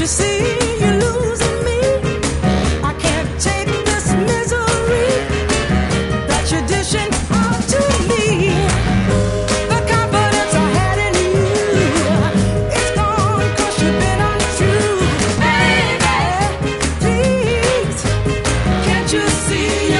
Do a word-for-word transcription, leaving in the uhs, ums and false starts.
you see you're losing me? I can't take this misery that you're dishing out to me. The confidence I had in you, it's gone 'cause you've been untrue. Baby, please, can't you see